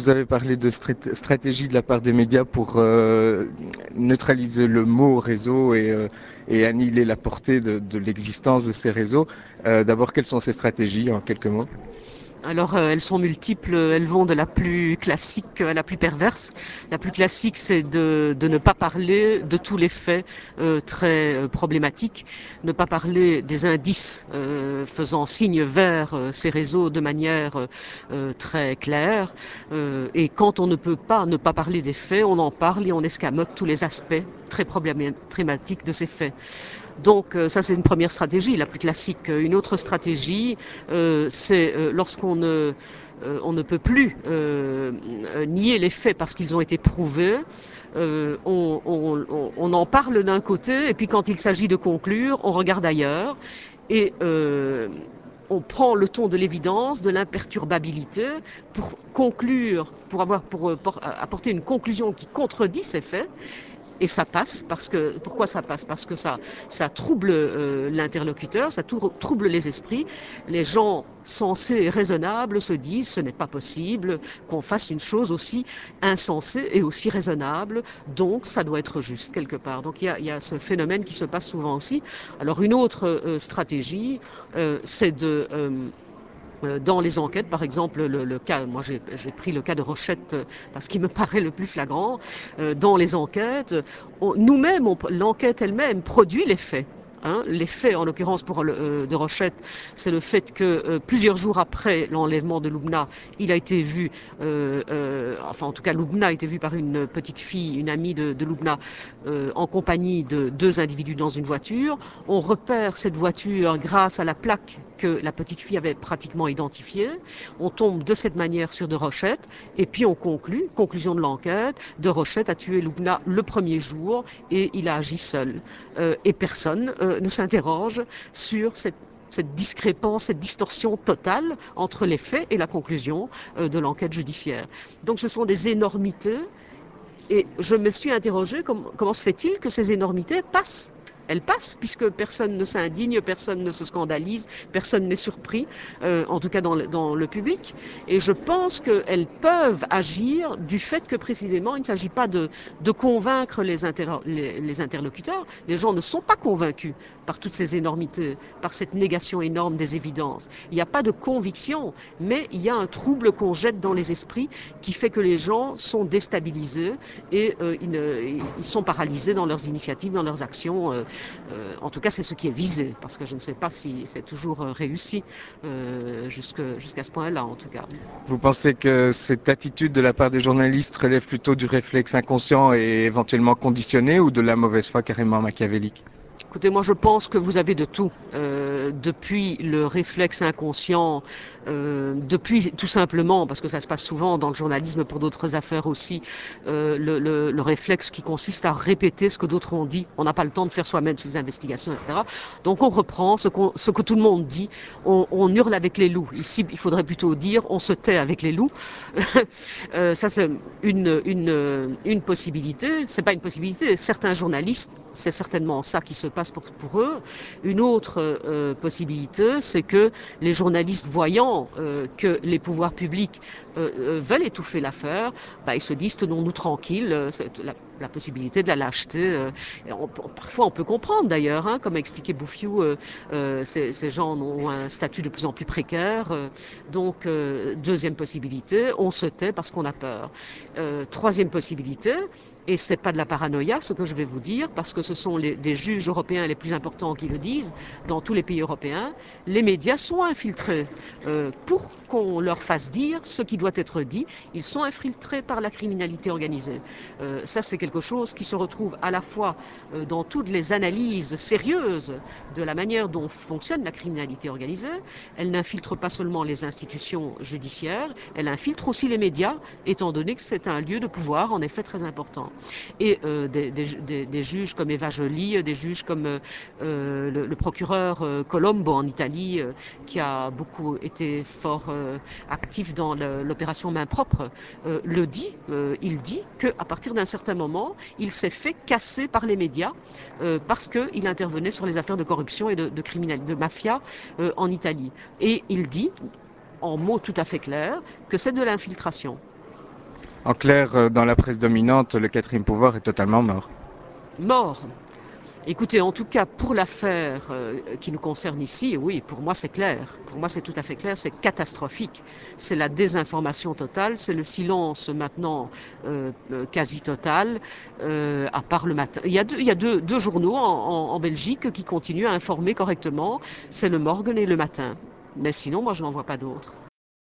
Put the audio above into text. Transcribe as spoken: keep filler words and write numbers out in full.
vous avez parlé de strat- stratégie de la part des médias pour euh, neutraliser le mot réseau et, euh, et annihiler la portée de, de l'existence de ces réseaux. Euh, D'abord, quelles sont ces stratégies en quelques mots? Alors, euh, elles sont multiples, elles vont de la plus classique à la plus perverse. La plus classique, c'est de, de ne pas parler de tous les faits euh, très euh, problématiques, ne pas parler des indices euh, faisant signe vers euh, ces réseaux de manière euh, très claire. Euh, et quand on ne peut pas ne pas parler des faits, on en parle et on escamote tous les aspects très problématiques de ces faits. Donc euh, ça c'est une première stratégie, la plus classique. Une autre stratégie, euh, c'est euh, lorsqu'on ne, euh, on ne peut plus euh, euh, nier les faits parce qu'ils ont été prouvés, euh, on, on, on, on en parle d'un côté et puis quand il s'agit de conclure, on regarde ailleurs et euh, on prend le ton de l'évidence, de l'imperturbabilité pour conclure, pour avoir pour, euh, pour apporter une conclusion qui contredit ces faits. Et ça passe parce que pourquoi ça passe? Parce que ça ça trouble euh, l'interlocuteur, ça trouble les esprits. Les gens sensés et raisonnables se disent ce n'est pas possible qu'on fasse une chose aussi insensée et aussi raisonnable, donc ça doit être juste quelque part. Donc il y a, il y a ce phénomène qui se passe souvent aussi. Alors une autre euh, stratégie, euh, c'est de euh, euh, dans les enquêtes, par exemple, le, le cas, moi j'ai pris le cas de Rochette euh, parce qu'il me paraît le plus flagrant. Euh, dans les enquêtes, nous-mêmes, l'enquête elle-même produit les faits. Hein, les faits, en l'occurrence pour le, euh, de Rochette, c'est le fait que euh, plusieurs jours après l'enlèvement de Loubna, il a été vu, euh, euh, enfin en tout cas Loubna a été vu par une petite fille, une amie de, de Loubna, euh, en compagnie de deux individus dans une voiture. On repère cette voiture grâce à la plaque que la petite fille avait pratiquement identifiée. On tombe de cette manière sur De Rochette et puis on conclut, conclusion de l'enquête, De Rochette a tué Loubna le premier jour et il a agi seul. Euh, et personne euh, ne s'interroge sur cette cette discrépance, cette distorsion totale entre les faits et la conclusion euh, de l'enquête judiciaire. Donc ce sont des énormités et je me suis interrogée comment, comment se fait-il que ces énormités passent. Elles passent puisque personne ne s'indigne, personne ne se scandalise, personne n'est surpris, euh, en tout cas dans le, dans le public. Et je pense qu'elles peuvent agir du fait que précisément il ne s'agit pas de, de convaincre les, inter, les, les interlocuteurs. Les gens ne sont pas convaincus par toutes ces énormités, par cette négation énorme des évidences. Il n'y a pas de conviction, mais il y a un trouble qu'on jette dans les esprits qui fait que les gens sont déstabilisés et euh, ils, ne, ils sont paralysés dans leurs initiatives, dans leurs actions. Euh, euh, en tout cas, c'est ce qui est visé, parce que je ne sais pas si c'est toujours réussi euh, jusqu'à ce point-là, en tout cas. Vous pensez que cette attitude de la part des journalistes relève plutôt du réflexe inconscient et éventuellement conditionné ou de la mauvaise foi carrément machiavélique? Écoutez, moi je pense que vous avez de tout, euh, depuis le réflexe inconscient, euh, depuis tout simplement, parce que ça se passe souvent dans le journalisme pour d'autres affaires aussi, euh, le, le, le réflexe qui consiste à répéter ce que d'autres ont dit. On n'a pas le temps de faire soi-même ses investigations, et cetera. Donc on reprend ce, qu'on, ce que tout le monde dit, on, on hurle avec les loups. Ici, il faudrait plutôt dire on se tait avec les loups. euh, ça c'est une, une, une possibilité, c'est pas une possibilité. Certains journalistes, c'est certainement ça qui se passe pour, pour eux. Une autre euh, possibilité, c'est que les journalistes voyant euh, que les pouvoirs publics euh, euh, veulent étouffer l'affaire, bah, ils se disent tenons-nous tranquilles, euh, c'est la, la possibilité de la lâcheté. Euh, et on, parfois on peut comprendre d'ailleurs, hein, comme a expliqué Bouffiou, euh, euh, ces, ces gens ont un statut de plus en plus précaire. Euh, donc euh, deuxième possibilité, on se tait parce qu'on a peur. Euh, troisième possibilité, et c'est pas de la paranoïa ce que je vais vous dire, parce que ce sont les, des juges européens les plus importants qui le disent, dans tous les pays européens, les médias sont infiltrés euh, pour qu'on leur fasse dire ce qui doit être dit. Ils sont infiltrés par la criminalité organisée. Euh, ça, c'est quelque chose qui se retrouve à la fois euh, dans toutes les analyses sérieuses de la manière dont fonctionne la criminalité organisée. Elle n'infiltre pas seulement les institutions judiciaires, elle infiltre aussi les médias, étant donné que c'est un lieu de pouvoir en effet très important. Et euh, des, des, des, juges comme Eva Joly, des juges comme euh, le, le procureur euh, Colombo en Italie, euh, qui a beaucoup été fort euh, actif dans l'opération main propre, euh, le dit. Euh, il dit qu'à partir d'un certain moment, il s'est fait casser par les médias euh, parce qu'il intervenait sur les affaires de corruption et de, de criminalité, de mafia euh, en Italie. Et il dit, en mots tout à fait clairs, que c'est de l'infiltration. En clair, euh, dans la presse dominante, le quatrième pouvoir est totalement mort. Mort. Écoutez, en tout cas, pour l'affaire euh, qui nous concerne ici, oui, pour moi c'est clair. Pour moi c'est tout à fait clair, c'est catastrophique. C'est la désinformation totale, c'est le silence maintenant euh, euh, quasi total, euh, à part le matin. Il y a deux, il y a deux, deux journaux en, en, en Belgique qui continuent à informer correctement, c'est le Morgen et le Matin. Mais sinon, moi je n'en vois pas d'autres.